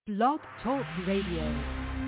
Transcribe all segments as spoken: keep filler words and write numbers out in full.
Blog Talk Radio.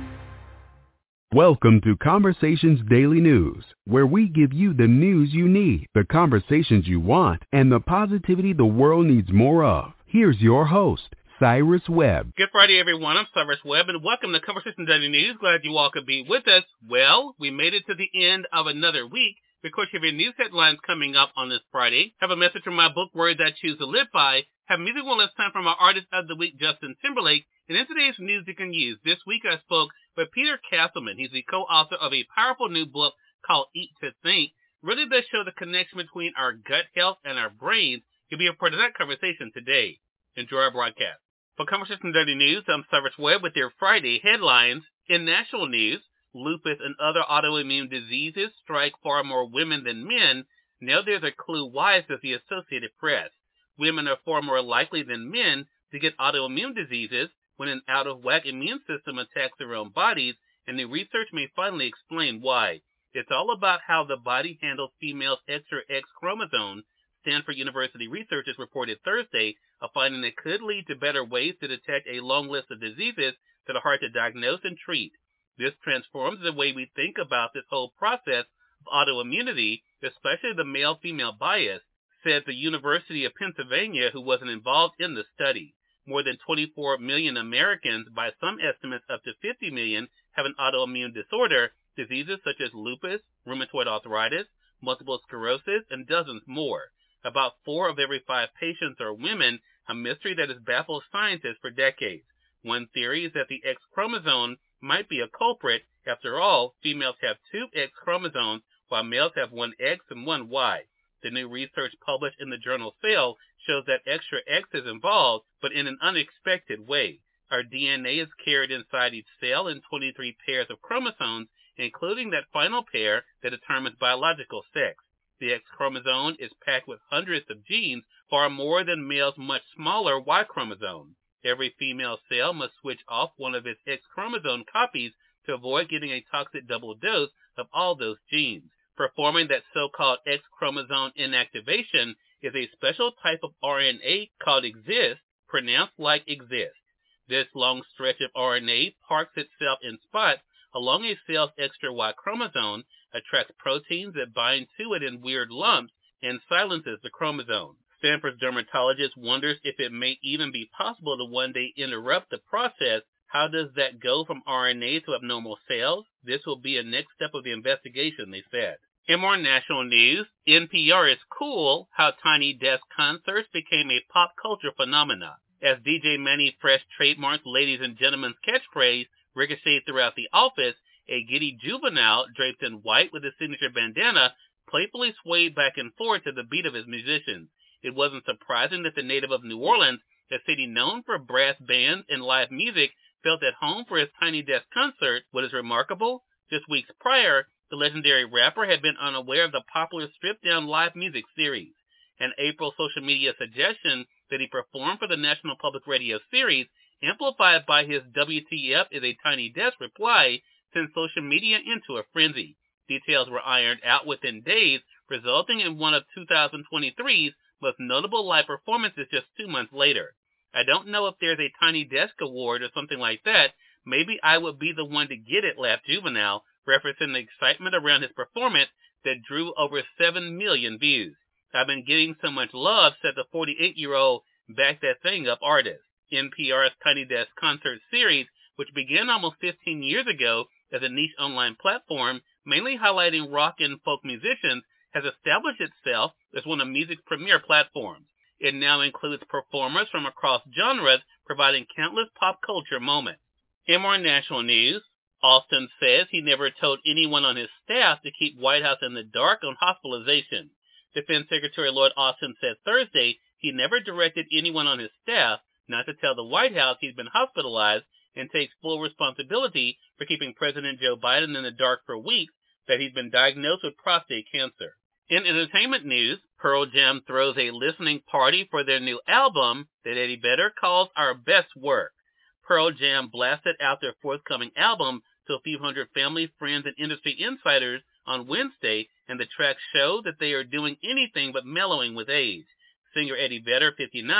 Welcome to Conversations Daily News, where we give you the news you need, the conversations you want, and the positivity the world needs more of. Here's your host, Cyrus Webb. Good Friday, everyone. I'm Cyrus Webb, and welcome to Conversations Daily News. Glad you all could be with us. Well, we made it to the end of another week. Of course, you have your news headlines coming up on this Friday. Have a message from my book, Words I Choose to Live By. Have music one last time from our artist of the week, Justin Timberlake. And in today's news you can use, this week I spoke with Peter Castleman. He's the co-author of a powerful new book called Eat to Think. Really does show the connection between our gut health and our brains. You'll be a part of that conversation today. Enjoy our broadcast. For Conversation Daily News, I'm Cyrus Webb with your Friday headlines. In national news, lupus and other autoimmune diseases strike far more women than men. Now there's a clue why, says the Associated Press. Women are far more likely than men to get autoimmune diseases when an out-of-whack immune system attacks their own bodies, and the research may finally explain why. It's all about how the body handles females' extra X chromosome. Stanford University researchers reported Thursday a finding that could lead to better ways to detect a long list of diseases that are hard to diagnose and treat. This transforms the way we think about this whole process of autoimmunity, especially the male-female bias, said the University of Pennsylvania, who wasn't involved in the study. More than twenty-four million Americans, by some estimates up to fifty million, have an autoimmune disorder, diseases such as lupus, rheumatoid arthritis, multiple sclerosis, and dozens more. About four of every five patients are women, a mystery that has baffled scientists for decades. One theory is that the X chromosome might be a culprit. After all, females have two X chromosomes, while males have one X and one Y. The new research published in the journal Cell shows that extra X is involved, but in an unexpected way. Our D N A is carried inside each cell in twenty-three pairs of chromosomes, including that final pair that determines biological sex. The X chromosome is packed with hundreds of genes, far more than males' much smaller Y chromosome. Every female cell must switch off one of its X chromosome copies to avoid getting a toxic double dose of all those genes. Performing that so-called X chromosome inactivation is a special type of R N A called exist, pronounced like exist. This long stretch of R N A parks itself in spots along a cell's extra Y chromosome, attracts proteins that bind to it in weird lumps, and silences the chromosome. Stanford's dermatologist wonders if it may even be possible to one day interrupt the process. How does that go from R N A to abnormal cells? This will be a next step of the investigation, they said. In more national news, N P R is cool how Tiny Desk concerts became a pop culture phenomenon. As D J Manny Fresh trademarked ladies and gentlemen's catchphrase ricocheted throughout the office, a giddy juvenile draped in white with his signature bandana playfully swayed back and forth to the beat of his musicians. It wasn't surprising that the native of New Orleans, a city known for brass bands and live music, felt at home for his Tiny Desk concert. What is remarkable? Just weeks prior, the legendary rapper had been unaware of the popular stripped-down live music series. An April social media suggestion that he perform for the National Public Radio series, amplified by his W T F is a Tiny Desk reply, sent social media into a frenzy. Details were ironed out within days, resulting in one of two thousand twenty-three's most notable live performances just two months later. I don't know if there's a Tiny Desk award or something like that. Maybe I would be the one to get it, laughed Juvenile, referencing the excitement around his performance that drew over seven million views. I've been getting so much love, said the forty-eight-year-old Back That Thing Up artist. N P R's Tiny Desk concert series, which began almost fifteen years ago as a niche online platform, mainly highlighting rock and folk musicians, has established itself as one of music's premier platforms. It now includes performers from across genres, providing countless pop culture moments. In more national news, Austin says he never told anyone on his staff to keep White House in the dark on hospitalization. Defense Secretary Lloyd Austin said Thursday he never directed anyone on his staff not to tell the White House he's been hospitalized, and takes full responsibility for keeping President Joe Biden in the dark for weeks that he's been diagnosed with prostate cancer. In entertainment news, Pearl Jam throws a listening party for their new album that Eddie Vedder calls our best work. Pearl Jam blasted out their forthcoming album to a few hundred family, friends, and industry insiders on Wednesday, and the tracks show that they are doing anything but mellowing with age. Singer Eddie Vedder, fifty-nine,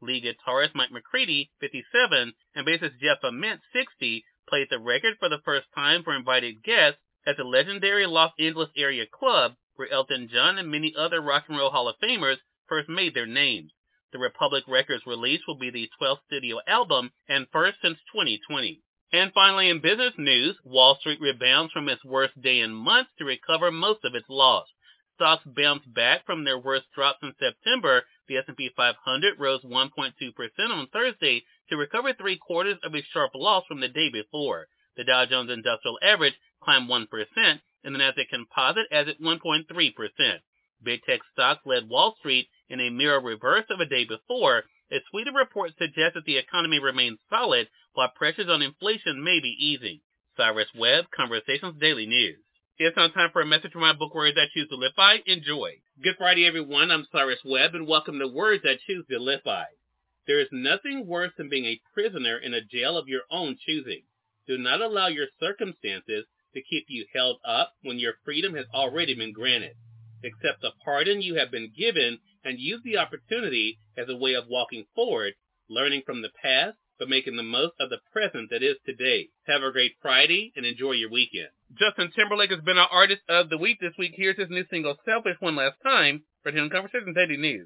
Lead guitarist Mike McCready, fifty-seven, and bassist Jeff Ament, sixty, played the record for the first time for invited guests at the legendary Los Angeles area club where Elton John and many other rock and roll Hall of Famers first made their names. The Republic Records release will be the twelfth studio album and first since twenty twenty. And finally, in business news, Wall Street rebounds from its worst day in months to recover most of its loss. Stocks bounced back from their worst drops in September. The S and P five hundred rose one point two percent on Thursday to recover three-quarters of a sharp loss from the day before. The Dow Jones Industrial Average climbed one percent, and the Nasdaq Composite added one point three percent. Big tech stocks led Wall Street in a mirror reverse of a day before, as suite of reports suggest that the economy remains solid while pressures on inflation may be easing. Cyrus Webb, Conversations Daily News. It's now time for a message from my book, Words I Choose to Live By. Enjoy. Good Friday, everyone. I'm Cyrus Webb, and welcome to Words I Choose to Live By. There is nothing worse than being a prisoner in a jail of your own choosing. Do not allow your circumstances to keep you held up when your freedom has already been granted. Accept the pardon you have been given and use the opportunity as a way of walking forward, learning from the past, but making the most of the present that is today. Have a great Friday and enjoy your weekend. Justin Timberlake has been our Artist of the Week this week. Here's his new single, Selfish, one last time, right here on Conversations Daily News.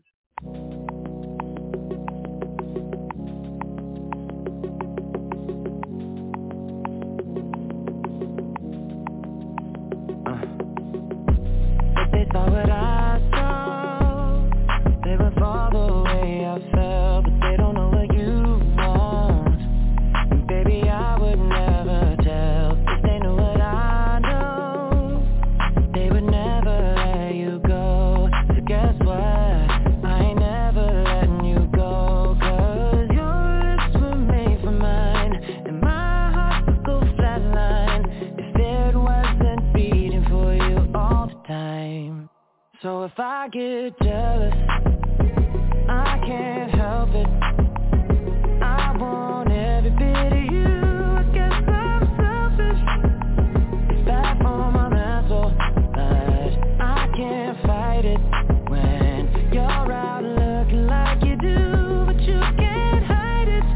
If they saw what I saw, they would fall the way I felt, but they don't know what you want. And baby, I would never tell. If they knew what I know, they would never let you go. So guess what? I ain't never letting you go, 'cause your lips were made for mine, and my heart would go flatline if it wasn't beating for you all the time. So if I get jealous, I can't help it. I want every bit of you. I guess I'm selfish. It's bad for my mental, but I can't fight it when you're out looking like you do, but you can't hide it.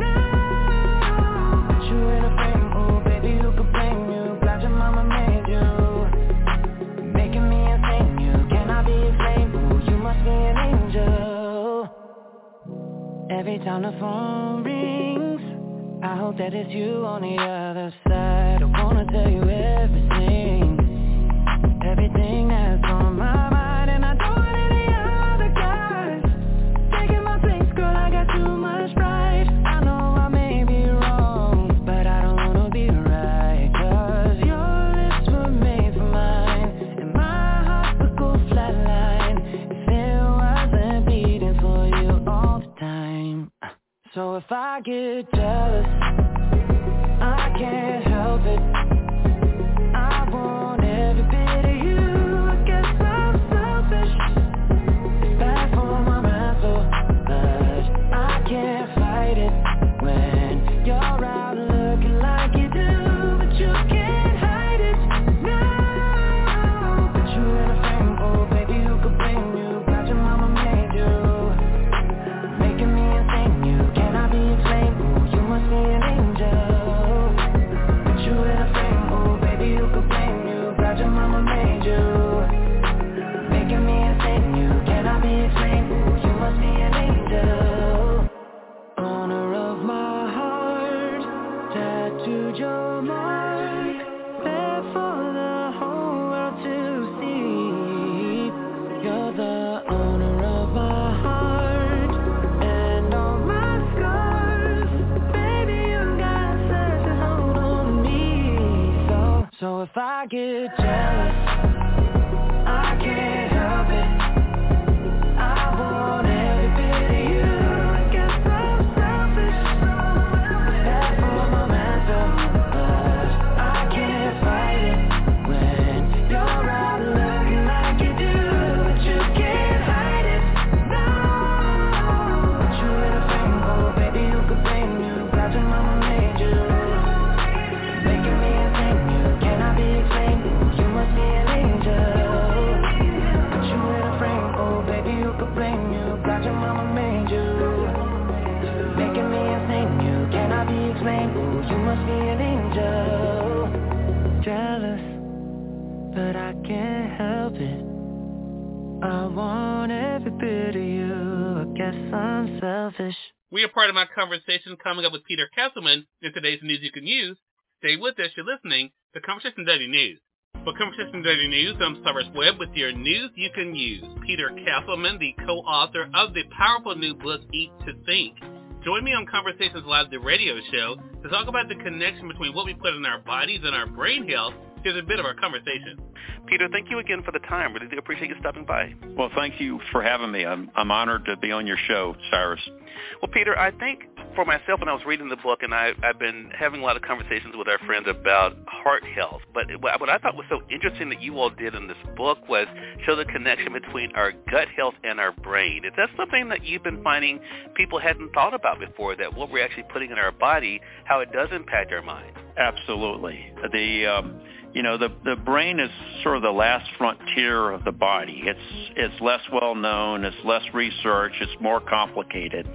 No, put you in a frame, oh baby, who could blame you? Glad your mama made you, making me insane. You cannot be explained, oh you must be an angel. Every time the phone rings, I hope that it's you on the other side. I wanna tell you everything, everything that's on my mind, and I don't want any other guys taking my place, girl, I got too much pride. I know I may be wrong, but I don't wanna be right, 'cause your lips were made for mine, and my heart would go flatline if it wasn't beating for you all the time. So if I get jealous, I can't help it. I want every bit of you. I guess I'm selfish. It's bad for my mental, but I can't fight it when you're out looking like you do, but you can't hide it. No, put you in a frame, oh baby, who could blame you? Glad your mama made you, making me insane. You cannot be explained, oh you must be an angel. Put you in a frame, oh baby, who could blame you? Glad your mama made you, making me insane. You cannot be explained, oh you must be an angel. Owner of my heart, tattooed your mark, there for the whole world to see. You're the owner of my heart and all my scars. Baby, you got such a hold on me. So, so if I get jealous, I can't help it. I want every bit of you. I guess I'm selfish. It's bad for my mental, but I can't fight it when you're out looking like you do, but you can't hide it. No, put you in a frame, oh baby, who could blame you? Glad your mama made you, making me insane. You cannot be explained, oh you must be an angel. Put you in a frame, oh baby, who could blame you? Glad your mama made you, must be an angel. Jealous, but I can't help it. I want every bit of you. I guess I'm selfish. We are part of my conversation coming up with Peter Castleman in today's News You Can Use. Stay with us. You're listening to Conversation Daily News. For Conversation Daily News, I'm Cyrus Webb with your News You Can Use. Peter Castleman, the co-author of the powerful new book, Eat to Think. Join me on Conversations Live, the radio show, to talk about the connection between what we put in our bodies and our brain health. Here's a bit of our conversation. Peter, thank you again for the time. Really do appreciate you stopping by. Well, thank you for having me. I'm, I'm honored to be on your show, Cyrus. Well, Peter, I think for myself, when I was reading the book, and I, I've been having a lot of conversations with our friends about heart health, but what I thought was so interesting that you all did in this book was show the connection between our gut health and our brain. Is that something that you've been finding people hadn't thought about before, that what we're actually putting in our body, how it does impact our mind? Absolutely. The um, you know the the brain is sort of the last frontier of the body. It's it's less well known. It's less research. It's more complicated.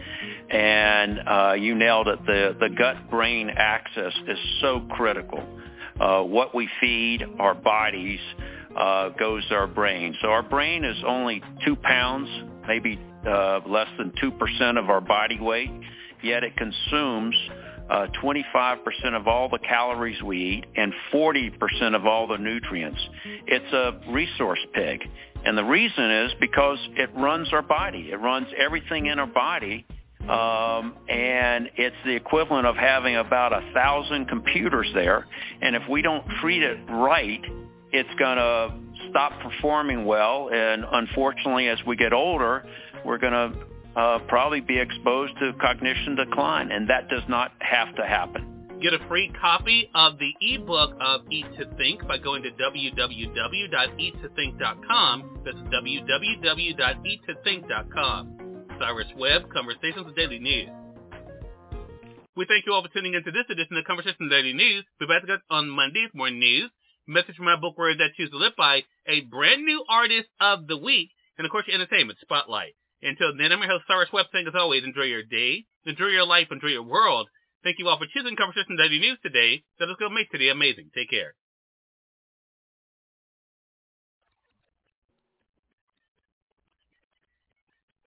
And uh, you nailed it. The the gut-brain axis is so critical. Uh, what we feed our bodies uh, goes to our brain. So our brain is only two pounds, maybe uh, less than two percent of our body weight. Yet it consumes Uh, twenty-five percent of all the calories we eat and forty percent of all the nutrients. It's a resource pig. And the reason is because it runs our body. It runs everything in our body. Um, and it's the equivalent of having about a thousand computers there. And if we don't treat it right, it's going to stop performing well. And unfortunately, as we get older, we're going to Uh, probably be exposed to cognition decline, and that does not have to happen. Get a free copy of the ebook of Eat to Think by going to w w w dot eat to think dot com. That's w w w dot eat to think dot com. Cyrus Webb, Conversations with Daily News. We thank you all for tuning into this edition of Conversations Daily News. We'll be back again on Mondays, more news, message from my book, Word That Choose to Live By, a brand new artist of the week, and of course your entertainment spotlight. Until then, I'm your host, Cyrus Webb, saying as always, enjoy your day, enjoy your life, enjoy your world. Thank you all for choosing Conversation Daily News today. Let us go make today amazing. Take care.